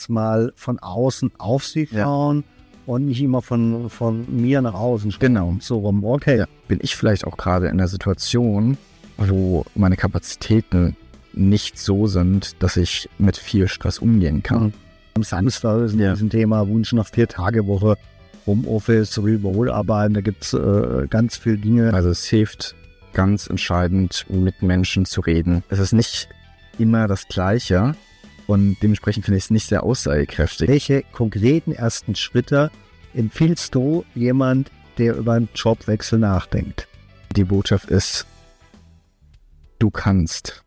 mal von außen auf sie schauen und nicht immer von mir nach außen schauen. Genau. So rum, okay. Ja. Bin ich vielleicht auch gerade in der Situation, wo meine Kapazitäten nicht so sind, dass ich mit viel Stress umgehen kann. Am Samstag ist in diesem Thema Wunsch nach 4-Tage-Woche, Homeoffice, Remote-Arbeiten, da gibt es ganz viele Dinge. Also es hilft ganz entscheidend, mit Menschen zu reden. Es ist nicht immer das Gleiche und dementsprechend finde ich es nicht sehr aussagekräftig. Welche konkreten ersten Schritte empfiehlst du jemand, der über einen Jobwechsel nachdenkt? Die Botschaft ist, du kannst.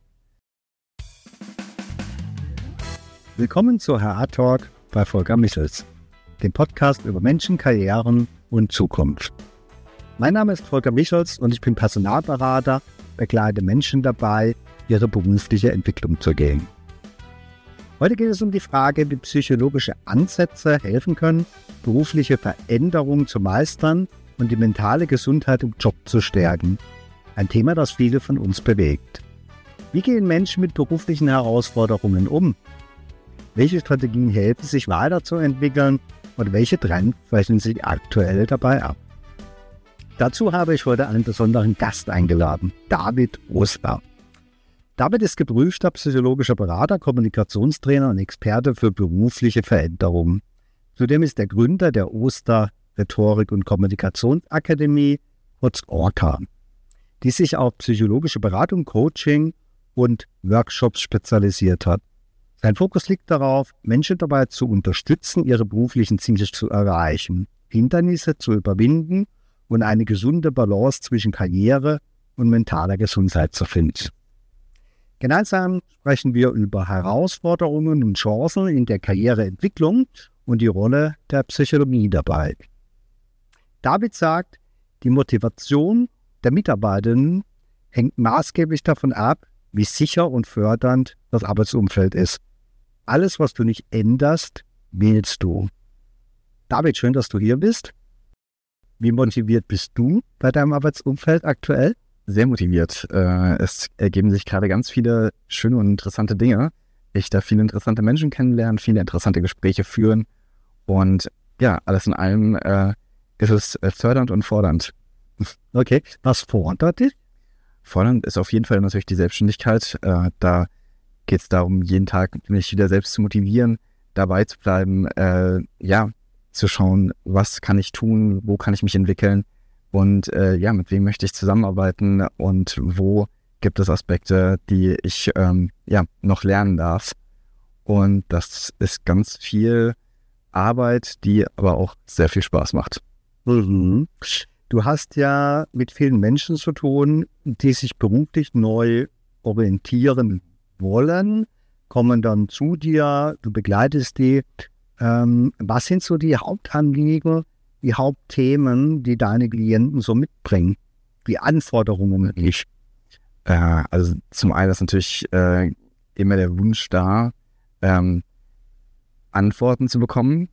Willkommen zu HR Talk bei Volker Michels, dem Podcast über Menschen, Karrieren und Zukunft. Mein Name ist Volker Michels und ich bin Personalberater, begleite Menschen dabei, ihre berufliche Entwicklung zu gehen. Heute geht es um die Frage, wie psychologische Ansätze helfen können, berufliche Veränderungen zu meistern und die mentale Gesundheit im Job zu stärken. Ein Thema, das viele von uns bewegt. Wie gehen Menschen mit beruflichen Herausforderungen um? Welche Strategien helfen, sich weiterzuentwickeln und welche Trends zeichnen sich aktuell dabei ab? Dazu habe ich heute einen besonderen Gast eingeladen, David Oster. David ist geprüfter psychologischer Berater, Kommunikationstrainer und Experte für berufliche Veränderungen. Zudem ist er Gründer der Oster Rhetorik- und Kommunikationsakademie, kurz ORCA, die sich auf psychologische Beratung, Coaching und Workshops spezialisiert hat. Sein Fokus liegt darauf, Menschen dabei zu unterstützen, ihre beruflichen Ziele zu erreichen, Hindernisse zu überwinden und eine gesunde Balance zwischen Karriere und mentaler Gesundheit zu finden. Gemeinsam sprechen wir über Herausforderungen und Chancen in der Karriereentwicklung und die Rolle der Psychologie dabei. David sagt, die Motivation der Mitarbeitenden hängt maßgeblich davon ab, wie sicher und fördernd das Arbeitsumfeld ist. Alles, was du nicht änderst, wählst du. David, schön, dass du hier bist. Wie motiviert bist du bei deinem Arbeitsumfeld aktuell? Sehr motiviert. Es ergeben sich gerade ganz viele schöne und interessante Dinge. Ich darf viele interessante Menschen kennenlernen, viele interessante Gespräche führen und ja, alles in allem ist es fördernd und fordernd. Okay, was fordert dich? Fordernd ist auf jeden Fall natürlich die Selbstständigkeit. Da geht es darum, jeden Tag mich wieder selbst zu motivieren, dabei zu bleiben, zu schauen, was kann ich tun, wo kann ich mich entwickeln und mit wem möchte ich zusammenarbeiten und wo gibt es Aspekte, die ich noch lernen darf. Und das ist ganz viel Arbeit, die aber auch sehr viel Spaß macht. Mhm. Du hast ja mit vielen Menschen zu tun, die sich beruflich neu orientieren wollen, kommen dann zu dir, du begleitest die. Was sind so die Hauptanliegen, die Hauptthemen, die deine Klienten so mitbringen? Die Anforderungen nicht? Also zum einen ist natürlich immer der Wunsch da, Antworten zu bekommen.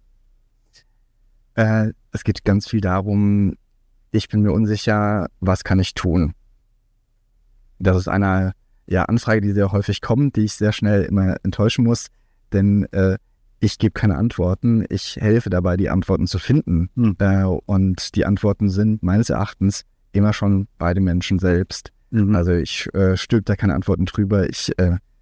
Es geht ganz viel darum, ich bin mir unsicher, was kann ich tun? Das ist eine Anfrage, die sehr häufig kommt, die ich sehr schnell immer enttäuschen muss, denn ich gebe keine Antworten, ich helfe dabei, die Antworten zu finden. Und die Antworten sind meines Erachtens immer schon bei den Menschen selbst. Also ich stülpe da keine Antworten drüber, ich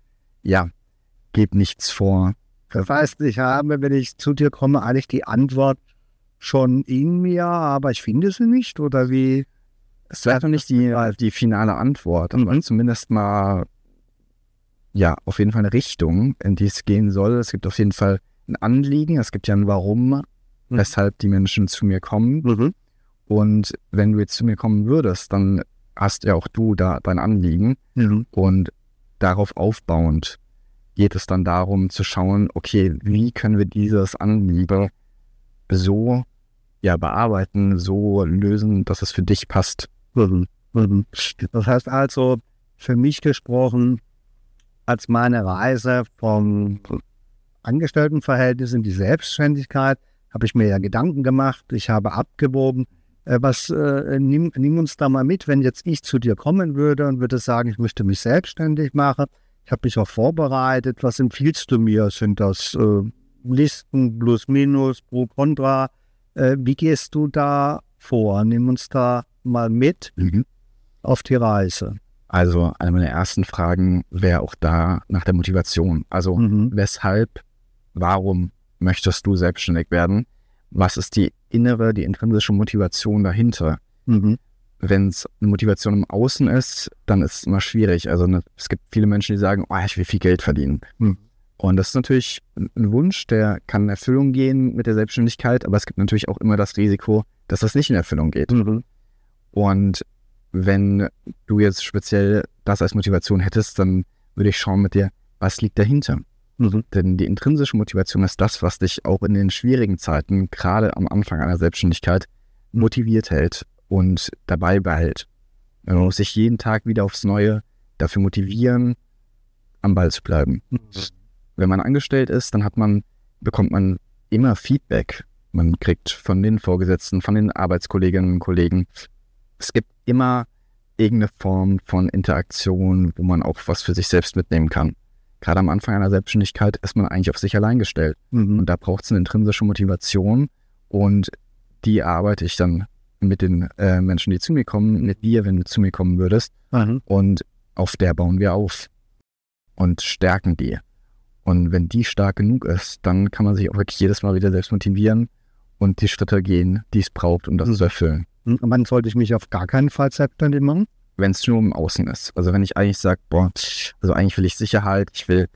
gebe nichts vor. Das heißt, ich habe, wenn ich zu dir komme, eigentlich die Antwort schon in mir, aber ich finde sie nicht, oder wie? Es wäre doch nicht die finale Antwort, aber zumindest mal auf jeden Fall eine Richtung, in die es gehen soll. Es gibt auf jeden Fall ein Anliegen, es gibt ja ein Warum, weshalb die Menschen zu mir kommen. Und wenn du jetzt zu mir kommen würdest, dann hast ja auch du da dein Anliegen. Und darauf aufbauend geht es dann darum zu schauen, okay, wie können wir dieses Anliegen so bearbeiten, so lösen, dass es für dich passt. Das heißt also, für mich gesprochen, als meine Reise vom Angestelltenverhältnis in die Selbstständigkeit, habe ich mir ja Gedanken gemacht, ich habe abgewogen, nimm uns da mal mit, wenn jetzt ich zu dir kommen würde und würde sagen, ich möchte mich selbstständig machen, ich habe mich auch vorbereitet, was empfiehlst du mir? Sind das Listen, plus, minus, pro, contra. Wie gehst du da vor? Nimm uns da mal mit auf die Reise. Also eine meiner ersten Fragen wäre auch da nach der Motivation. Also weshalb, warum möchtest du selbstständig werden? Was ist die intrinsische Motivation dahinter? Wenn es eine Motivation im Außen ist, dann ist es immer schwierig. Also es gibt viele Menschen, die sagen, ich will viel Geld verdienen. Und das ist natürlich ein Wunsch, der kann in Erfüllung gehen mit der Selbstständigkeit, aber es gibt natürlich auch immer das Risiko, dass das nicht in Erfüllung geht. Und wenn du jetzt speziell das als Motivation hättest, dann würde ich schauen mit dir, was liegt dahinter? Denn die intrinsische Motivation ist das, was dich auch in den schwierigen Zeiten, gerade am Anfang einer Selbstständigkeit, motiviert hält und dabei behält. Man muss sich jeden Tag wieder aufs Neue dafür motivieren, am Ball zu bleiben. Wenn man angestellt ist, dann bekommt man immer Feedback. Man kriegt von den Vorgesetzten, von den Arbeitskolleginnen und Kollegen. Es gibt immer irgendeine Form von Interaktion, wo man auch was für sich selbst mitnehmen kann. Gerade am Anfang einer Selbstständigkeit ist man eigentlich auf sich allein gestellt. Und da braucht es eine intrinsische Motivation und die arbeite ich dann mit den Menschen, die zu mir kommen, mit dir, wenn du zu mir kommen würdest. Und auf der bauen wir auf und stärken die. Und wenn die stark genug ist, dann kann man sich auch wirklich jedes Mal wieder selbst motivieren und die Schritte gehen, die es braucht, um das zu erfüllen. Und wann sollte ich mich auf gar keinen Fall selbstständig machen? Wenn es nur im Außen ist. Also wenn ich eigentlich sage, also eigentlich will ich Sicherheit, ich will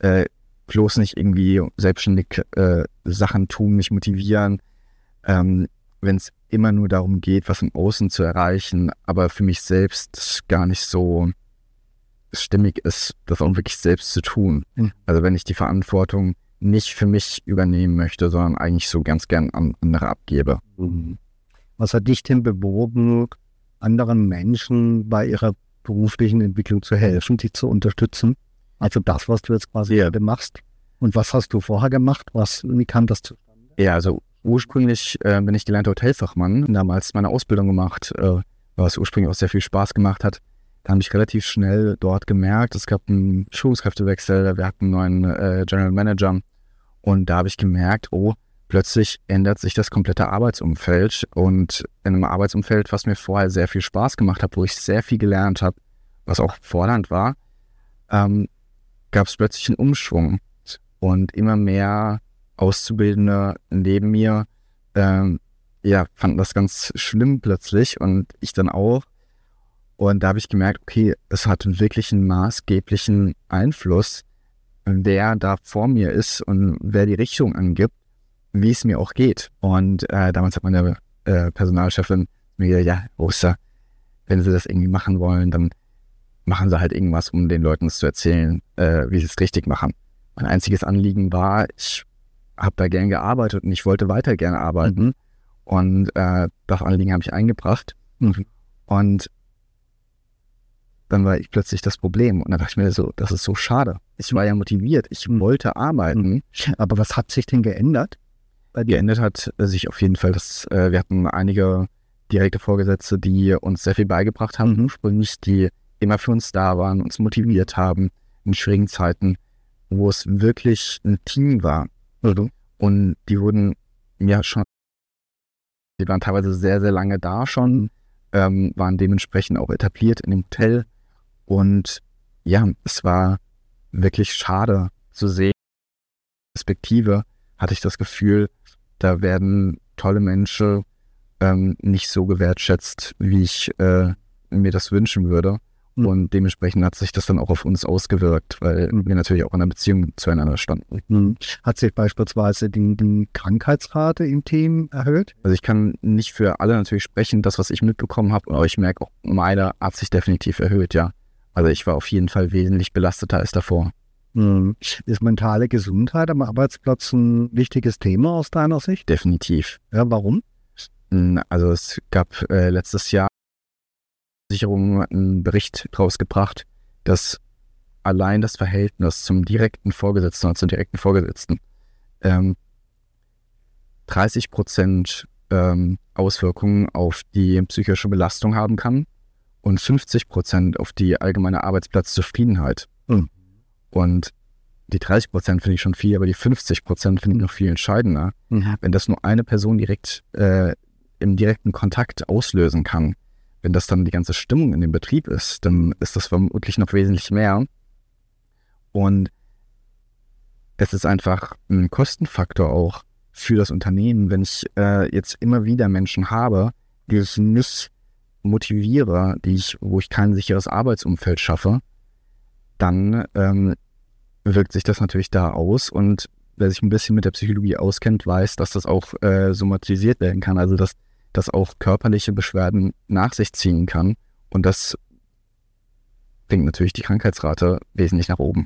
bloß nicht irgendwie selbstständig Sachen tun, mich motivieren. Wenn es immer nur darum geht, was im Außen zu erreichen, aber für mich selbst gar nicht so stimmig ist, das auch wirklich selbst zu tun. Also wenn ich die Verantwortung nicht für mich übernehmen möchte, sondern eigentlich so ganz gern an andere abgebe. Was hat dich denn bewogen, anderen Menschen bei ihrer beruflichen Entwicklung zu helfen, die zu unterstützen? Also das, was du jetzt quasi gerade machst. Und was hast du vorher gemacht? Wie kam das zustande? Ja, also ursprünglich bin ich gelernter Hotelfachmann, damals meine Ausbildung gemacht, was ursprünglich auch sehr viel Spaß gemacht hat. Da habe ich relativ schnell dort gemerkt, es gab einen Führungskräftewechsel, wir hatten einen neuen General Manager und da habe ich gemerkt, plötzlich ändert sich das komplette Arbeitsumfeld und in einem Arbeitsumfeld, was mir vorher sehr viel Spaß gemacht hat, wo ich sehr viel gelernt habe, was auch fordernd war, gab es plötzlich einen Umschwung und immer mehr Auszubildende neben mir fanden das ganz schlimm plötzlich und ich dann auch. Und da habe ich gemerkt, okay, es hat wirklich einen maßgeblichen Einfluss, wer da vor mir ist und wer die Richtung angibt, wie es mir auch geht. Und damals hat meine Personalchefin mir gesagt, Rosa, wenn Sie das irgendwie machen wollen, dann machen Sie halt irgendwas, um den Leuten zu erzählen, wie Sie es richtig machen. Mein einziges Anliegen war, ich habe da gern gearbeitet und ich wollte weiter gerne arbeiten. Und das Anliegen habe ich eingebracht. Und dann war ich plötzlich das Problem. Und dann dachte ich mir so, das ist so schade. Ich war ja motiviert, ich wollte arbeiten. Aber was hat sich denn geändert? Geändert hat sich auf jeden Fall, dass wir hatten einige direkte Vorgesetzte, die uns sehr viel beigebracht haben, ursprünglich, die immer für uns da waren, uns motiviert haben in schwierigen Zeiten, wo es wirklich ein Team war. Und die wurden die waren teilweise sehr, sehr lange da schon, waren dementsprechend auch etabliert in dem Hotel. Und ja, es war wirklich schade zu sehen. Perspektive hatte ich das Gefühl, da werden tolle Menschen nicht so gewertschätzt, wie ich mir das wünschen würde. Und dementsprechend hat sich das dann auch auf uns ausgewirkt, weil wir natürlich auch in einer Beziehung zueinander standen. Hat sich beispielsweise die Krankheitsrate im Team erhöht? Also ich kann nicht für alle natürlich sprechen, das, was ich mitbekommen habe, aber ich merke auch, meine hat sich definitiv erhöht, ja. Also ich war auf jeden Fall wesentlich belasteter als davor. Ist mentale Gesundheit am Arbeitsplatz ein wichtiges Thema aus deiner Sicht? Definitiv. Ja, warum? Also es gab letztes Jahr Versicherung einen Bericht rausgebracht, dass allein das Verhältnis zum direkten Vorgesetzten oder zur direkten Vorgesetzten 30% Auswirkungen auf die psychische Belastung haben kann und 50% auf die allgemeine Arbeitsplatzzufriedenheit. Und die 30% finde ich schon viel, aber die 50% finde ich noch viel entscheidender. Wenn das nur eine Person direkt im direkten Kontakt auslösen kann, wenn das dann die ganze Stimmung in dem Betrieb ist, dann ist das vermutlich noch wesentlich mehr. Und es ist einfach ein Kostenfaktor auch für das Unternehmen, wenn ich jetzt immer wieder Menschen habe, die ich nicht motiviere, wo ich kein sicheres Arbeitsumfeld schaffe, dann wirkt sich das natürlich da aus. Und wer sich ein bisschen mit der Psychologie auskennt, weiß, dass das auch somatisiert werden kann, also dass das auch körperliche Beschwerden nach sich ziehen kann. Und das bringt natürlich die Krankheitsrate wesentlich nach oben.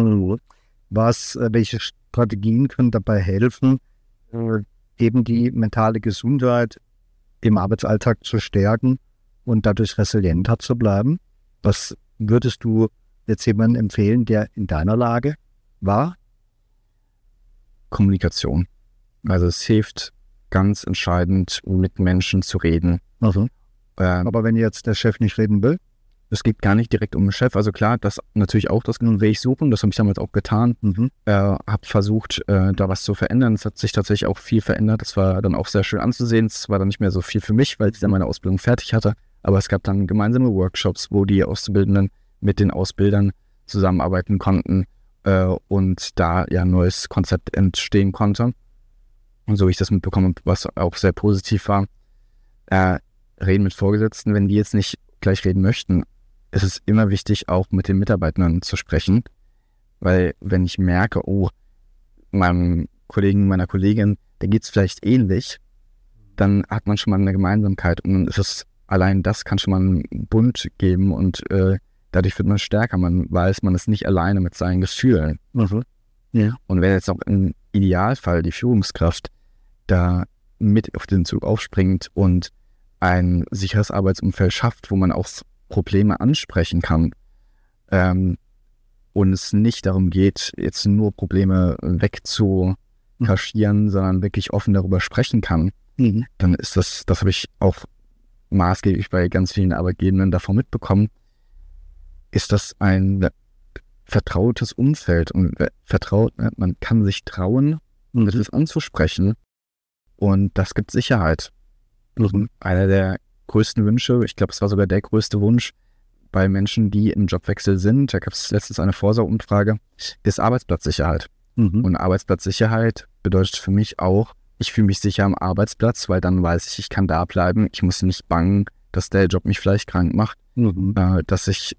Welche Strategien können dabei helfen, eben die mentale Gesundheit im Arbeitsalltag zu stärken und dadurch resilienter zu bleiben? Was würdest du jetzt jemandem empfehlen, der in deiner Lage war? Kommunikation. Also es hilft ganz entscheidend, mit Menschen zu reden. Also. Aber wenn jetzt der Chef nicht reden will? Es geht gar nicht direkt um den Chef. Also klar, das natürlich auch das Weg suchen. Das habe ich damals auch getan. Habe versucht, da was zu verändern. Es hat sich tatsächlich auch viel verändert. Das war dann auch sehr schön anzusehen. Es war dann nicht mehr so viel für mich, weil ich dann meine Ausbildung fertig hatte. Aber es gab dann gemeinsame Workshops, wo die Auszubildenden mit den Ausbildern zusammenarbeiten konnten und da ja ein neues Konzept entstehen konnte. Und so wie ich das mitbekommen habe, was auch sehr positiv war, reden mit Vorgesetzten, wenn die jetzt nicht gleich reden möchten, ist es immer wichtig, auch mit den Mitarbeitern zu sprechen, weil wenn ich merke, oh, meinem Kollegen, meiner Kollegin, der geht es vielleicht ähnlich, dann hat man schon mal eine Gemeinsamkeit und dann ist es, allein das kann schon mal einen Bund geben und dadurch wird man stärker, man weiß, man ist nicht alleine mit seinen Gefühlen. Ja. Und wenn jetzt auch im Idealfall die Führungskraft da mit auf den Zug aufspringt und ein sicheres Arbeitsumfeld schafft, wo man auch Probleme ansprechen kann und es nicht darum geht, jetzt nur Probleme wegzukaschieren, sondern wirklich offen darüber sprechen kann, dann ist das habe ich auch maßgeblich bei ganz vielen Arbeitgebern davon mitbekommen, ist das ein vertrautes Umfeld und man kann sich trauen, das anzusprechen und das gibt Sicherheit. Einer der größten Wünsche, ich glaube, es war sogar der größte Wunsch bei Menschen, die im Jobwechsel sind, da gab es letztens eine Vorsorgeumfrage, ist Arbeitsplatzsicherheit. Und Arbeitsplatzsicherheit bedeutet für mich auch, ich fühle mich sicher am Arbeitsplatz, weil dann weiß ich, ich kann da bleiben, ich muss nicht bangen, dass der Job mich vielleicht krank macht, dass ich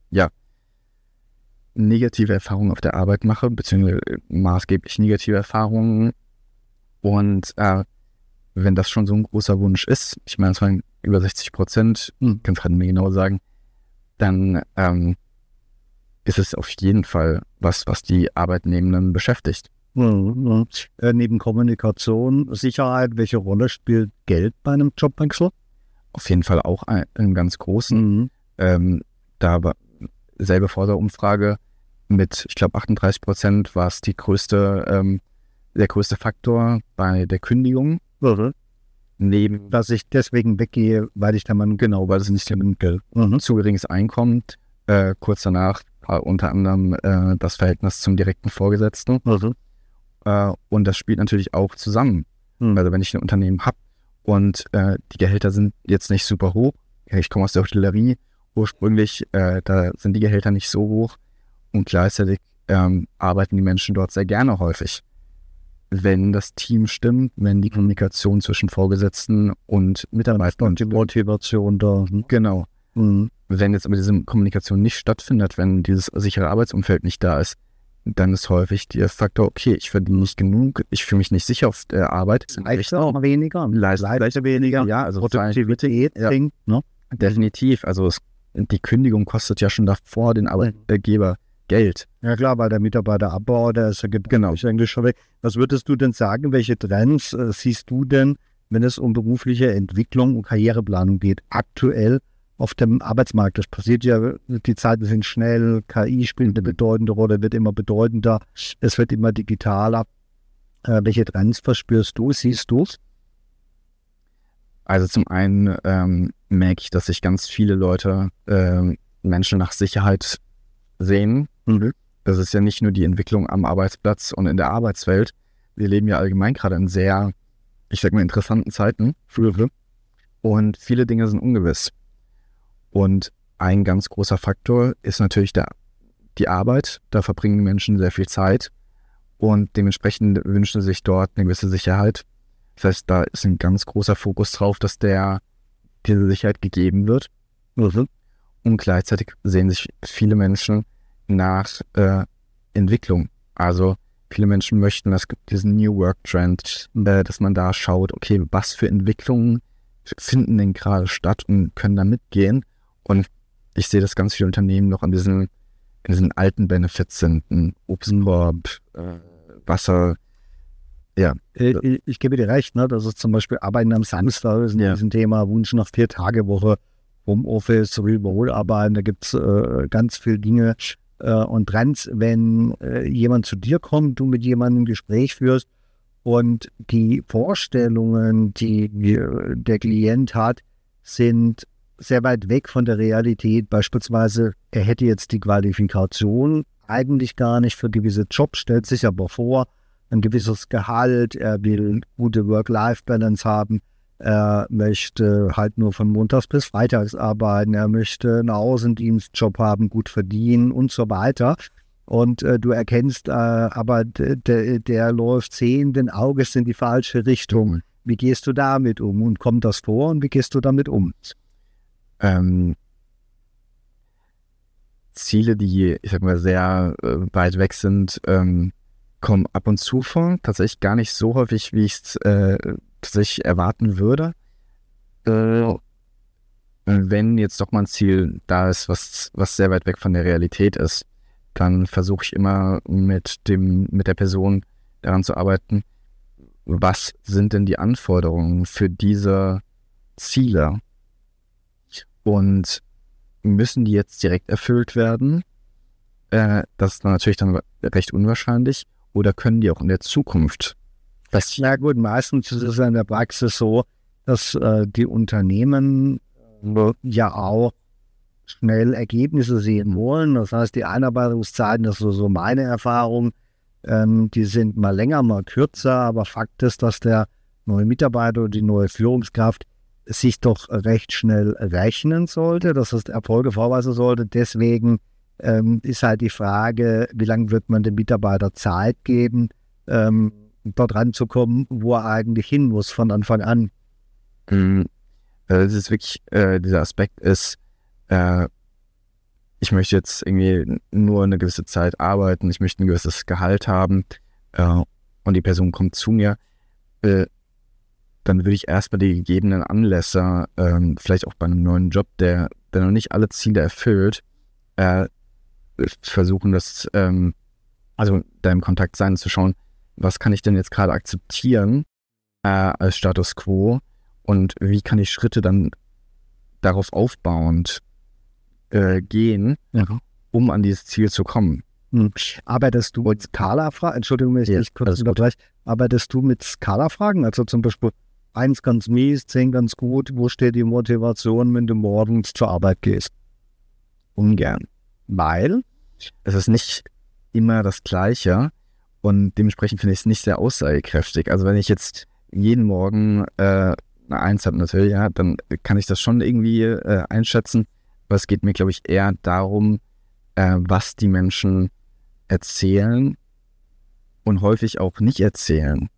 negative Erfahrungen auf der Arbeit mache, beziehungsweise maßgeblich negative Erfahrungen. Und wenn das schon so ein großer Wunsch ist, ich meine, es waren über 60%, kann es gerade nicht mehr genau sagen, dann ist es auf jeden Fall was die Arbeitnehmenden beschäftigt. Neben Kommunikation, Sicherheit, welche Rolle spielt Geld bei einem Jobwechsel? Auf jeden Fall auch einen ganz großen. Da war selbe Vorsorgeumfrage mit, ich glaube, 38% war es der größte Faktor bei der Kündigung. Neben, dass ich deswegen weggehe, weil ich da mal weil es nicht zu geringes Einkommen. Kurz danach war unter anderem das Verhältnis zum direkten Vorgesetzten. Und das spielt natürlich auch zusammen. Also wenn ich ein Unternehmen habe und die Gehälter sind jetzt nicht super hoch, ich komme aus der Hotellerie, ursprünglich, da sind die Gehälter nicht so hoch und gleichzeitig arbeiten die Menschen dort sehr gerne häufig. Wenn das Team stimmt, wenn die Kommunikation zwischen Vorgesetzten und Mitarbeitern und die Motivation da. Genau. Wenn jetzt aber diese Kommunikation nicht stattfindet, wenn dieses sichere Arbeitsumfeld nicht da ist, dann ist häufig der Faktor, okay, ich verdiene nicht genug, ich fühle mich nicht sicher auf der Arbeit. Leiste auch weniger. Leiste weniger. Ja, also Produktivität sinkt, ne? Definitiv. Also die Kündigung kostet ja schon davor den Arbeitgeber Geld. Ja klar, weil der Mitarbeiterabbau, der ist eigentlich schon weg. Was würdest du denn sagen, welche Trends siehst du denn, wenn es um berufliche Entwicklung und Karriereplanung geht, aktuell auf dem Arbeitsmarkt? Das passiert ja, die Zeiten sind schnell, KI spielt eine bedeutende Rolle, wird immer bedeutender, es wird immer digitaler. Welche Trends verspürst du, siehst du? Also zum einen merke ich, dass sich ganz viele Leute Menschen nach Sicherheit sehen. das ist ja nicht nur die Entwicklung am Arbeitsplatz und in der Arbeitswelt. Wir leben ja allgemein gerade in sehr, ich sag mal, interessanten Zeiten. Und viele Dinge sind ungewiss. Und ein ganz großer Faktor ist natürlich die Arbeit. Da verbringen Menschen sehr viel Zeit und dementsprechend wünschen sie sich dort eine gewisse Sicherheit. Das heißt, da ist ein ganz großer Fokus drauf, dass diese Sicherheit gegeben wird. Und gleichzeitig sehen sich viele Menschen nach Entwicklung. Also viele Menschen möchten, es gibt diesen New Work Trend, dass man da schaut, okay, was für Entwicklungen finden denn gerade statt und können da mitgehen. Und ich sehe, dass ganz viele Unternehmen noch in diesen alten Benefits sind, ein Obstkorb, Wasser. Ja. Ich gebe dir recht, ne? Das ist zum Beispiel Arbeiten am Samstag, ist in diesem Thema Wunsch nach 4-Tage-Woche, Homeoffice, Remote-Arbeiten, da gibt es ganz viele Dinge und Trends, wenn jemand zu dir kommt, du mit jemandem ein Gespräch führst und die Vorstellungen, die der Klient hat, sind sehr weit weg von der Realität. Beispielsweise, er hätte jetzt die Qualifikation eigentlich gar nicht für gewisse Jobs, stellt sich aber vor, ein gewisses Gehalt, er will gute Work-Life-Balance haben, er möchte halt nur von montags bis freitags arbeiten, er möchte einen Außendienstjob haben, gut verdienen und so weiter. Und du erkennst, aber der läuft sehenden Auges in die falsche Richtung. Wie gehst du damit um? Und kommt das vor und wie gehst du damit um? Ziele, die, ich sag mal, sehr weit weg sind, kommen ab und zu vor. Tatsächlich gar nicht so häufig, wie ich es tatsächlich erwarten würde. Wenn jetzt doch mal ein Ziel da ist, was sehr weit weg von der Realität ist, dann versuche ich immer mit der Person daran zu arbeiten, was sind denn die Anforderungen für diese Ziele? Und müssen die jetzt direkt erfüllt werden? Das ist dann natürlich dann recht unwahrscheinlich. Oder können die auch in der Zukunft passieren? Na gut, meistens ist es in der Praxis so, dass die Unternehmen ja auch schnell Ergebnisse sehen wollen. Das heißt, die Einarbeitungszeiten, das ist so meine Erfahrung, die sind mal länger, mal kürzer, aber Fakt ist, dass der neue Mitarbeiter oder die neue Führungskraft sich doch recht schnell rechnen sollte, dass es Erfolge vorweisen sollte. Deswegen ist halt die Frage, wie lange wird man dem Mitarbeiter Zeit geben, dort ranzukommen, wo er eigentlich hin muss von Anfang an. Das ist wirklich, dieser Aspekt ist, ich möchte jetzt irgendwie nur eine gewisse Zeit arbeiten, ich möchte ein gewisses Gehalt haben und die Person kommt zu mir, dann würde ich erstmal die gegebenen Anlässe, vielleicht auch bei einem neuen Job, der noch nicht alle Ziele erfüllt, versuchen, also da im Kontakt sein, zu schauen, was kann ich denn jetzt gerade akzeptieren als Status Quo und wie kann ich Schritte dann darauf aufbauend gehen, um an dieses Ziel zu kommen. Arbeitest du mit Skala-Fragen? Entschuldigung, wenn ich dich kurz unterbreche. Arbeitest du mit Skala-Fragen? Also zum Beispiel 1 ganz mies, 10 ganz gut. Wo steht die Motivation, wenn du morgens zur Arbeit gehst? Ungern. Weil es ist nicht immer das Gleiche und dementsprechend finde ich es nicht sehr aussagekräftig. Also wenn ich jetzt jeden Morgen eine 1 habe natürlich, ja, dann kann ich das schon irgendwie einschätzen. Aber es geht mir, glaube ich, eher darum, was die Menschen erzählen und häufig auch nicht erzählen.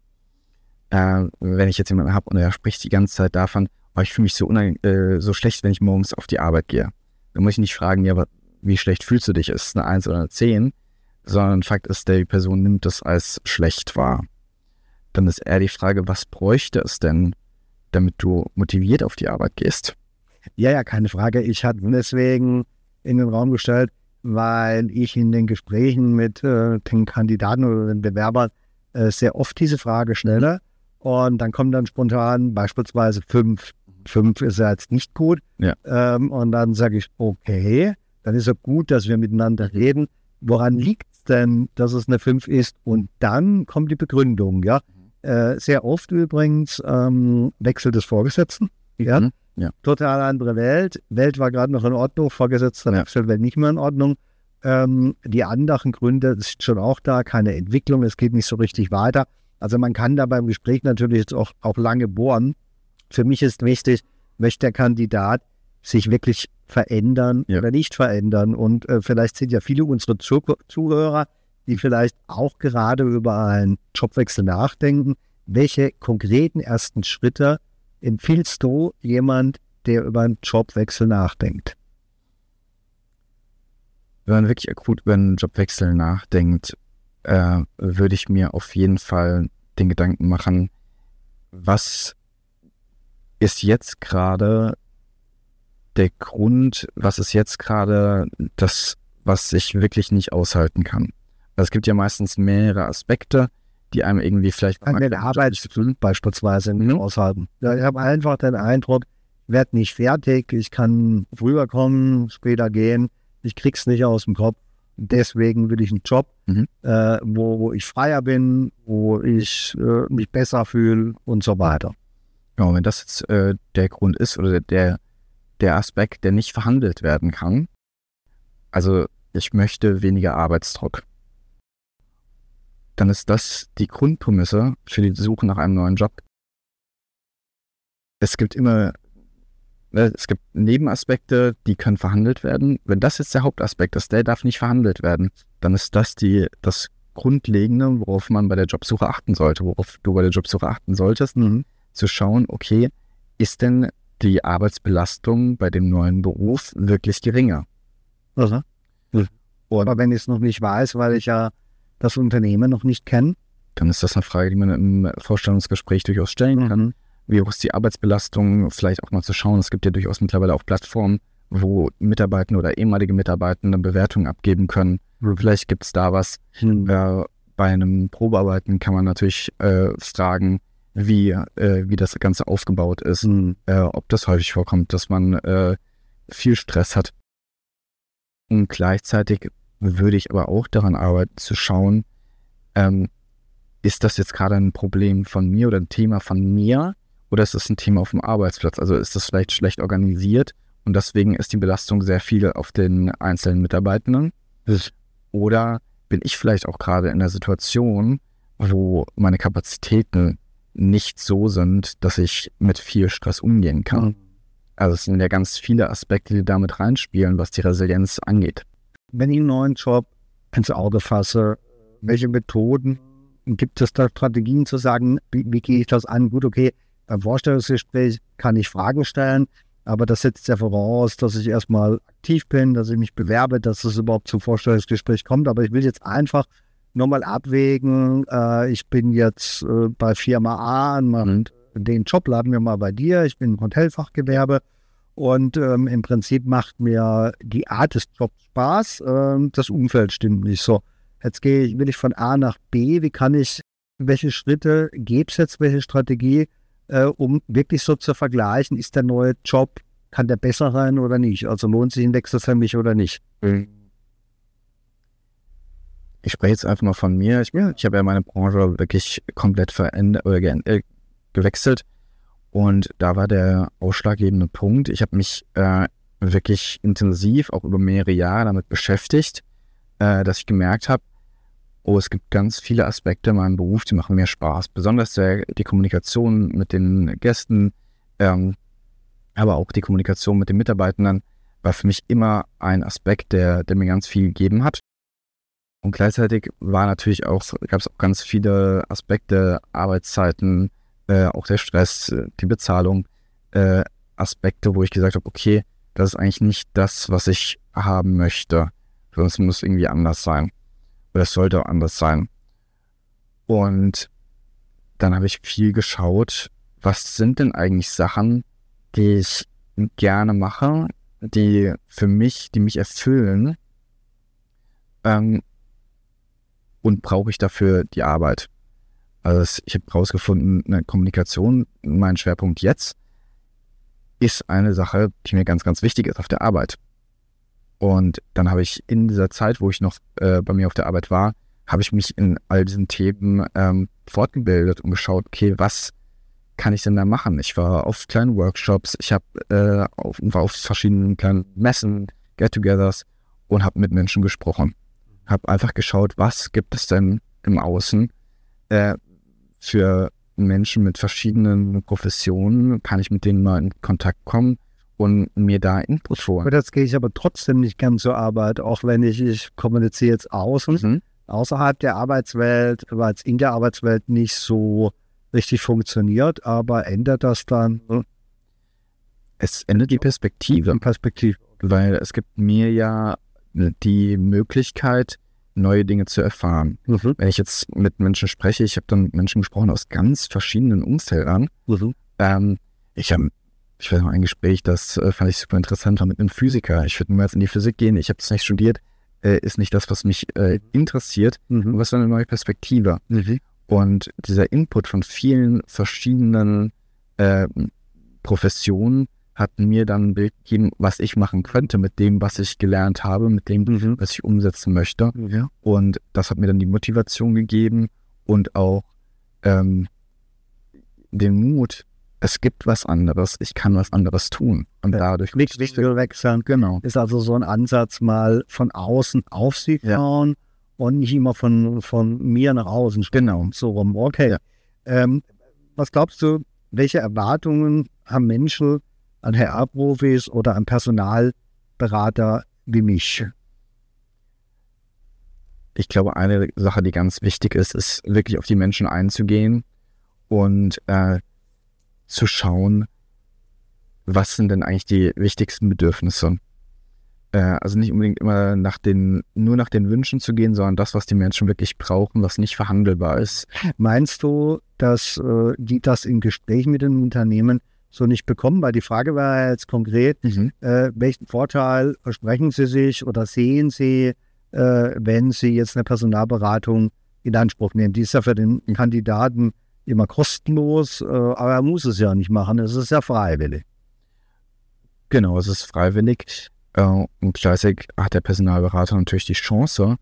Wenn ich jetzt jemanden habe und er spricht die ganze Zeit davon, oh, ich fühle mich so schlecht, wenn ich morgens auf die Arbeit gehe. Dann muss ich nicht fragen, ja, wie schlecht fühlst du dich? Ist es eine 1 oder eine 10? Sondern Fakt ist, die Person nimmt das als schlecht wahr. Dann ist eher die Frage, was bräuchte es denn, damit du motiviert auf die Arbeit gehst? Ja, keine Frage. Ich hatte deswegen in den Raum gestellt, weil ich in den Gesprächen mit den Kandidaten oder den Bewerbern sehr oft diese Frage stelle. Und dann kommt dann spontan beispielsweise 5. 5 ist ja jetzt nicht gut. Ja. Und dann sage ich, okay, dann ist es gut, dass wir miteinander reden. Woran liegt es denn, dass es eine 5 ist? Und dann kommt die Begründung. Ja? Sehr oft übrigens Wechsel des Vorgesetzten. Ja? Ja. Total andere Welt. Welt war gerade noch in Ordnung, Vorgesetzter wechselt Welt nicht mehr in Ordnung. Die anderen Gründe sind schon auch da, keine Entwicklung, es geht nicht so richtig weiter. Also man kann da beim Gespräch natürlich jetzt auch lange bohren. Für mich ist wichtig, möchte der Kandidat sich wirklich verändern oder nicht verändern. Und vielleicht sind ja viele unserer Zuhörer, die vielleicht auch gerade über einen Jobwechsel nachdenken. Welche konkreten ersten Schritte empfiehlst du jemand, der über einen Jobwechsel nachdenkt? Wenn man wirklich akut über einen Jobwechsel nachdenkt, würde ich mir auf jeden Fall den Gedanken machen, was ist jetzt gerade der Grund, was ist jetzt gerade das, was ich wirklich nicht aushalten kann. Also es gibt ja meistens mehrere Aspekte, die einem irgendwie vielleicht... An der Arbeit beispielsweise nicht aushalten. Ja, ich habe einfach den Eindruck, ich werde nicht fertig, ich kann früher kommen, später gehen, ich krieg's nicht aus dem Kopf. Deswegen will ich einen Job, wo ich freier bin, wo ich mich besser fühle und so weiter. Ja, wenn das jetzt der Grund ist oder der Aspekt, der nicht verhandelt werden kann, also ich möchte weniger Arbeitsdruck, dann ist das die Grundprämisse für die Suche nach einem neuen Job. Es gibt Nebenaspekte, die können verhandelt werden. Wenn das jetzt der Hauptaspekt ist, der darf nicht verhandelt werden, dann ist das das Grundlegende, worauf man bei der Jobsuche achten sollte, worauf du bei der Jobsuche achten solltest, zu schauen, okay, ist denn die Arbeitsbelastung bei dem neuen Beruf wirklich geringer? Also. Oder wenn ich es noch nicht weiß, weil ich ja das Unternehmen noch nicht kenne, dann ist das eine Frage, die man im Vorstellungsgespräch durchaus stellen kann. Wie hoch ist die Arbeitsbelastung? Vielleicht auch mal zu schauen. Es gibt ja durchaus mittlerweile auch Plattformen, wo Mitarbeitende oder ehemalige Mitarbeitende Bewertungen abgeben können. Vielleicht gibt es da was. Bei einem Probearbeiten kann man natürlich fragen, wie das Ganze aufgebaut ist, ob das häufig vorkommt, dass man viel Stress hat. Und gleichzeitig würde ich aber auch daran arbeiten, zu schauen, ist das jetzt gerade ein Problem von mir oder ein Thema von mir oder ist das ein Thema auf dem Arbeitsplatz? Also ist das vielleicht schlecht organisiert und deswegen ist die Belastung sehr viel auf den einzelnen Mitarbeitenden? Oder bin ich vielleicht auch gerade in der Situation, wo meine Kapazitäten nicht so sind, dass ich mit viel Stress umgehen kann? Also es sind ja ganz viele Aspekte, die damit reinspielen, was die Resilienz angeht. Wenn ich einen neuen Job ins Auge fasse, welche Methoden gibt es da, Strategien zu sagen, wie gehe ich das an? Gut, okay, beim Vorstellungsgespräch kann ich Fragen stellen, aber das setzt ja voraus, dass ich erstmal aktiv bin, dass ich mich bewerbe, dass es überhaupt zum Vorstellungsgespräch kommt. Aber ich will jetzt einfach nochmal abwägen, ich bin jetzt bei Firma A und den Job laden wir mal bei dir, ich bin im Hotelfachgewerbe. Und im Prinzip macht mir die Art des Jobs Spaß, das Umfeld stimmt nicht so. Jetzt will ich von A nach B, welche Schritte gäbe es jetzt, welche Strategie, um wirklich so zu vergleichen, ist der neue Job, kann der besser sein oder nicht? Also lohnt sich ein Wechsel für mich oder nicht? Ich spreche jetzt einfach mal von mir. Ich habe ja meine Branche wirklich komplett verändert oder gewechselt. Und da war der ausschlaggebende Punkt. Ich habe mich wirklich intensiv, auch über mehrere Jahre damit beschäftigt, dass ich gemerkt habe, es gibt ganz viele Aspekte in meinem Beruf, die machen mir Spaß. Besonders die Kommunikation mit den Gästen, aber auch die Kommunikation mit den Mitarbeitenden war für mich immer ein Aspekt, der mir ganz viel gegeben hat. Und gleichzeitig gab es auch ganz viele Aspekte, Arbeitszeiten, auch der Stress, die Bezahlung, Aspekte, wo ich gesagt habe, okay, das ist eigentlich nicht das, was ich haben möchte. Sonst muss es irgendwie anders sein. Oder es sollte auch anders sein. Und dann habe ich viel geschaut, was sind denn eigentlich Sachen, die ich gerne mache, die mich erfüllen, und brauche ich dafür die Arbeit. Also ich habe herausgefunden, eine Kommunikation, mein Schwerpunkt jetzt, ist eine Sache, die mir ganz, ganz wichtig ist auf der Arbeit. Und dann habe ich in dieser Zeit, wo ich noch bei mir auf der Arbeit war, habe ich mich in all diesen Themen fortgebildet und geschaut, okay, was kann ich denn da machen? Ich war auf kleinen Workshops, ich war auf verschiedenen kleinen Messen, Get-togethers und habe mit Menschen gesprochen. Habe einfach geschaut, was gibt es denn im Außen für Menschen mit verschiedenen Professionen, kann ich mit denen mal in Kontakt kommen und mir da Input holen. Aber jetzt gehe ich aber trotzdem nicht gern zur Arbeit, auch wenn ich kommuniziere jetzt außerhalb der Arbeitswelt, weil es in der Arbeitswelt nicht so richtig funktioniert, aber ändert das dann? Es ändert die Perspektive, weil es gibt mir ja die Möglichkeit, neue Dinge zu erfahren. Wenn ich jetzt mit Menschen spreche, ich habe dann mit Menschen gesprochen aus ganz verschiedenen Umfeldern. Ich weiß noch ein Gespräch, das fand ich super interessant, war mit einem Physiker. Ich würde niemals in die Physik gehen, ich habe das nicht studiert, ist nicht das, was mich interessiert, aber es war eine neue Perspektive. Und dieser Input von vielen verschiedenen Professionen hat mir dann ein Bild gegeben, was ich machen könnte mit dem, was ich gelernt habe, mit dem, was ich umsetzen möchte. Und das hat mir dann die Motivation gegeben und auch den Mut, es gibt was anderes, ich kann was anderes tun. Und dadurch wechseln. Genau. Ist also so ein Ansatz, mal von außen auf sie schauen und nicht immer von mir nach außen. Genau. So rum. Okay. Ja. Was glaubst du, welche Erwartungen haben Menschen an HR-Profis oder an Personalberater wie mich? Ich glaube, eine Sache, die ganz wichtig ist, ist wirklich auf die Menschen einzugehen und zu schauen, was sind denn eigentlich die wichtigsten Bedürfnisse. Also nicht unbedingt immer nur nach den Wünschen zu gehen, sondern das, was die Menschen wirklich brauchen, was nicht verhandelbar ist. Meinst du, dass die das in Gesprächen mit den Unternehmen so nicht bekommen? Weil die Frage war ja jetzt konkret, welchen Vorteil versprechen Sie sich oder sehen Sie, wenn Sie jetzt eine Personalberatung in Anspruch nehmen? Die ist ja für den Kandidaten immer kostenlos, aber er muss es ja nicht machen, es ist ja freiwillig. Genau, es ist freiwillig. Und gleichzeitig hat der Personalberater natürlich die Chance,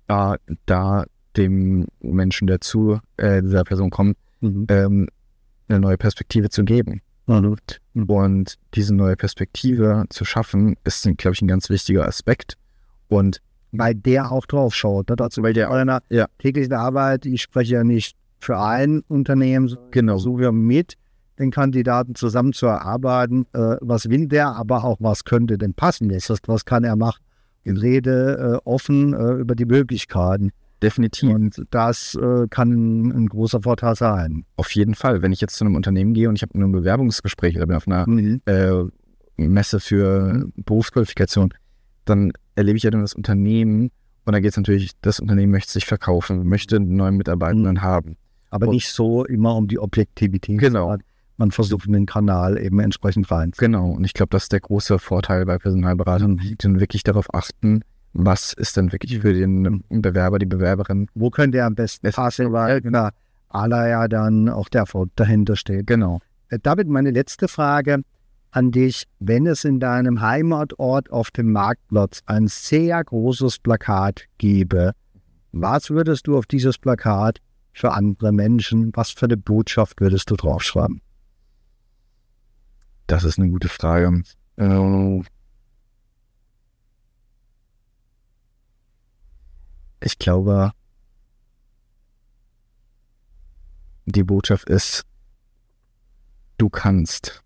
da dem Menschen, der zu dieser Person kommt, eine neue Perspektive zu geben. Und diese neue Perspektive zu schaffen, ist, glaube ich, ein ganz wichtiger Aspekt. Und weil der auch drauf schaut. Dazu bei einer täglichen Arbeit, ich spreche ja nicht für ein Unternehmen, sondern versuche ja mit den Kandidaten zusammen zu erarbeiten, was will der, aber auch was könnte denn passen. Das heißt, was kann er machen? Ich rede offen über die Möglichkeiten. Definitiv. Und das kann ein großer Vorteil sein. Auf jeden Fall. Wenn ich jetzt zu einem Unternehmen gehe und ich habe ein Bewerbungsgespräch oder bin auf einer Messe für Berufsqualifikation, dann erlebe ich ja dann das Unternehmen und da geht es natürlich, das Unternehmen möchte sich verkaufen, möchte einen neuen Mitarbeitenden haben. Aber nicht so immer um die Objektivität. Genau. Man versucht den Kanal eben entsprechend rein. Genau. Und ich glaube, das ist der große Vorteil bei Personalberatern, die dann wirklich darauf achten, was ist denn wirklich für den Bewerber, die Bewerberin? Wo könnte er am besten passen, weil ja dann auch der Erfolg dahinter steht. Genau. David, meine letzte Frage an dich. Wenn es in deinem Heimatort auf dem Marktplatz ein sehr großes Plakat gäbe, was würdest du auf dieses Plakat für andere Menschen, was für eine Botschaft würdest du draufschreiben? Das ist eine gute Frage. Ich glaube, die Botschaft ist, du kannst.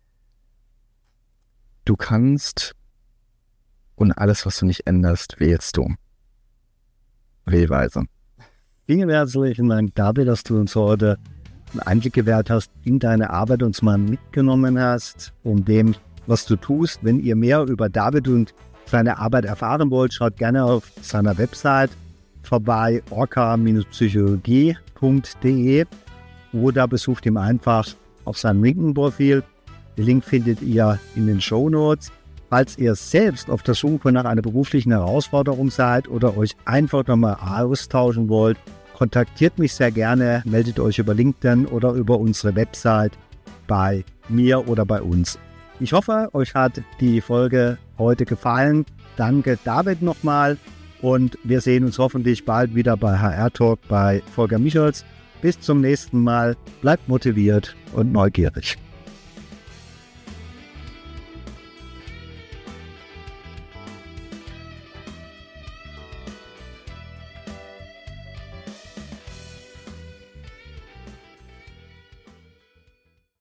Du kannst und alles, was du nicht änderst, wählst du. Wählweise. Vielen herzlichen Dank, David, dass du uns heute einen Einblick gewährt hast in deine Arbeit, uns mal mitgenommen hast, um dem, was du tust. Wenn ihr mehr über David und seine Arbeit erfahren wollt, schaut gerne auf seiner Website vorbei, orca-psychologie.de, oder besucht ihm einfach auf seinem LinkedIn-Profil. Den Link findet ihr in den Shownotes. Falls ihr selbst auf der Suche nach einer beruflichen Herausforderung seid oder euch einfach nochmal austauschen wollt, kontaktiert mich sehr gerne, meldet euch über LinkedIn oder über unsere Website bei mir oder bei uns. Ich hoffe, euch hat die Folge heute gefallen. Danke David nochmal und wir sehen uns hoffentlich bald wieder bei HR Talk bei Volker Michels. Bis zum nächsten Mal. Bleibt motiviert und neugierig.